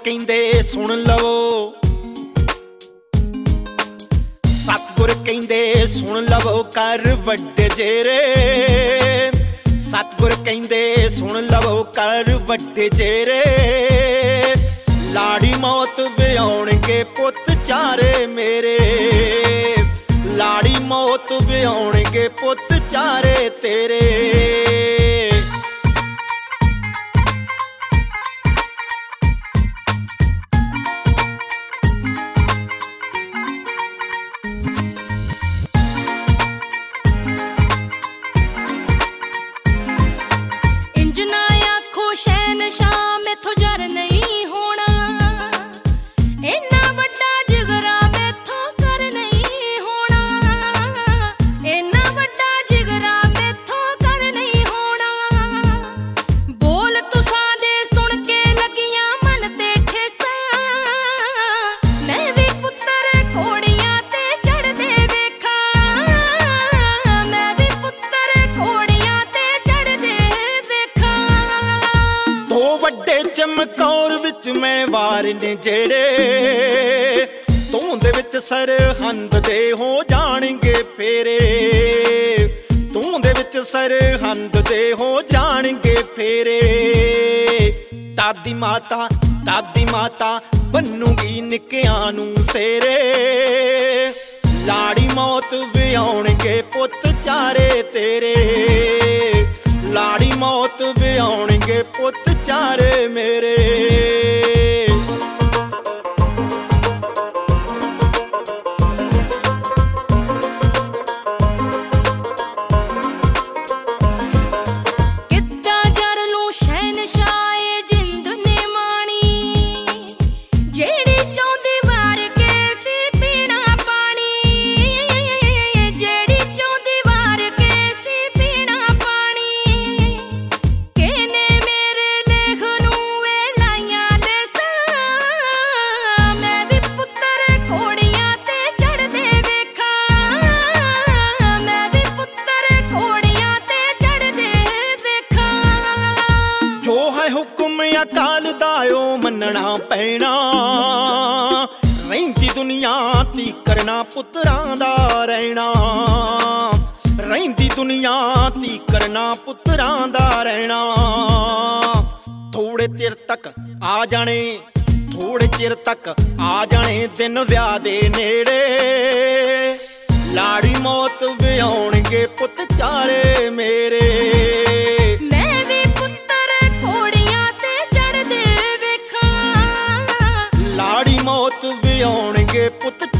ਕਹਿੰਦੇ ਸੁਣ ਲਵੋ, ਸਤਿਗੁਰ ਕਹਿੰਦੇ ਸੁਣ ਲਵੋ ਕਰ ਵੱਡੇ ਜੇਰੇ। ਸਤਿਗੁਰ ਕਹਿੰਦੇ ਸੁਣ ਲਵੋ ਕਰ ਵੱਡੇ ਜੇਰੇ। ਲਾੜੀ ਮੌਤ ਵਿਆਉਣਗੇ ਪੁੱਤ ਚਾਰੇ ਮੇਰੇ। ਲਾੜੀ ਮੌਤ ਵਿਆਉਣਗੇ ਪੁੱਤ ਚਾਰੇ ਤੇਰੇ। ਚਮਕੌਰ ਵਿੱਚ ਮੈਂ ਵਾਰ ਨੇ ਜਿਹੜੇ, ਤੂੰ ਦੇ ਵਿੱਚ ਸਰਹੰਦ ਦੇ ਹੋ ਜਾਣਗੇ ਫੇਰੇ। ਤੂੰ ਦੇ ਵਿੱਚ ਸਰਹੰਦ ਦੇ ਹੋ ਜਾਣਗੇ ਫੇਰੇ। ਦਾਦੀ ਮਾਤਾ ਬੰਨੂਗੀ ਨਿੱਕਿਆਂ ਨੂੰ ਸੇਰੇ। ਲਾੜੀ ਮੌਤ ਵਿਆਉਣਗੇ ਪੁੱਤ ਚਾਰੇ ਤੇਰੇ। ਲਾੜੀ ਮੌਤ ਵਿਆਉਣਗੇ ਪੁੱਤ ਚਾਰੇ ਮੇਰੇ। ਹੁਕਮ ਅਕਾਲ ਦਾ ਓ ਮੰਨਣਾ ਪੈਣਾ। ਰਹਿੰਦੀ ਦੁਨੀਆ ਤੀ ਕਰਨਾ ਪੁੱਤਰਾਂ ਦਾ ਰਹਿਣਾ। ਰਹਿੰਦੀ ਦੁਨੀਆ ਤੀ ਕਰਨਾ ਪੁੱਤਰਾਂ ਦਾ ਰਹਿਣਾ। ਥੋੜੇ ਚਿਰ ਤੱਕ ਆ ਜਾਣੇ, ਥੋੜੇ ਚਿਰ ਤੱਕ ਆ ਜਾਣੇ ਦਿਨ ਵਿਆਹ ਦੇ ਨੇੜੇ। ਲਾੜੀ ਮੌਤ ਵਿਆਉਣਗੇ ਪੁੱਤ ਚਾਰੇ ਮੇਰੇ। ਲਾੜੀ ਮੌਤ ਵਿਆਉਣਗੇ ਪੁੱਤ